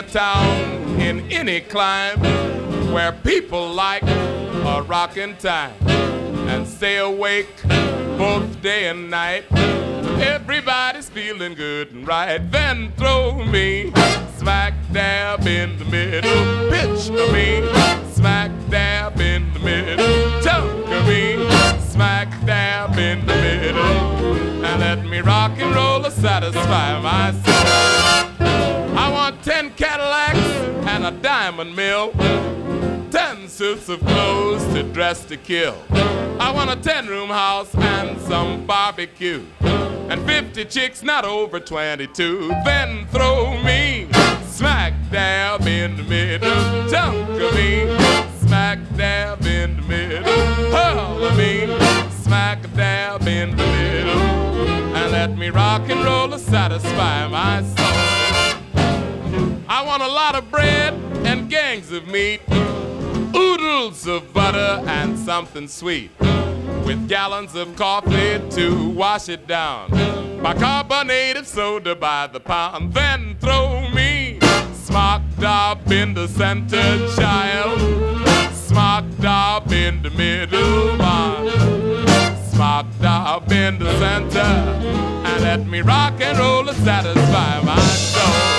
town in any clime where people like a rockin' time and stay awake both day and night. Everybody's feeling good and right. Then throw me smack dab in the middle. Pitch me smack dab in the middle. Chunk me smack dab in the middle. And let me rock and roll to satisfy my soul. I want 10 Cadillacs and a diamond mill, 10 suits of clothes to dress to kill. I want a 10-room house and some barbecue, and 50 chicks not over 22. Then throw me smack dab in the middle. Chunk of me smack dab in the middle. Hurl of me smack dab in the middle. And let me rock and roll to satisfy my soul. I want a lot of bread and gangs of meat, oodles of butter and something sweet, with gallons of coffee to wash it down, bicarbonated soda by the pound. Then throw me smock dab in the center, child, smock dab in the middle, smock dab in the center, and let me rock and roll to satisfy my soul.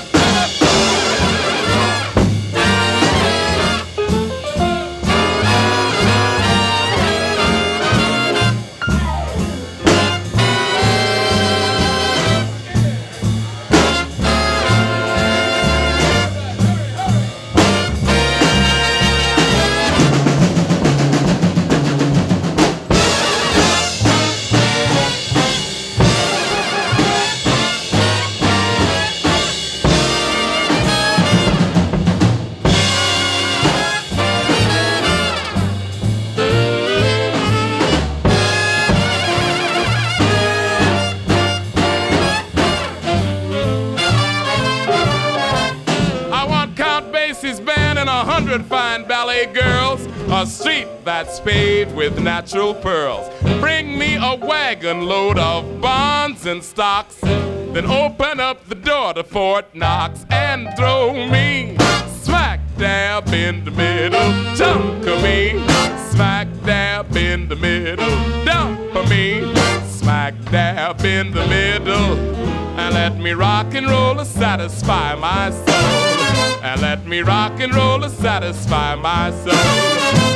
Band and 100 fine ballet girls, a street that's paved with natural pearls. Bring me a wagon load of bonds and stocks, then open up the door to Fort Knox and throw me smack dab in the middle. Chunk of me smack dab in the middle. Dump of me smack dab in the middle. And let me rock and roll to satisfy my soul. And let me rock and roll to satisfy my soul.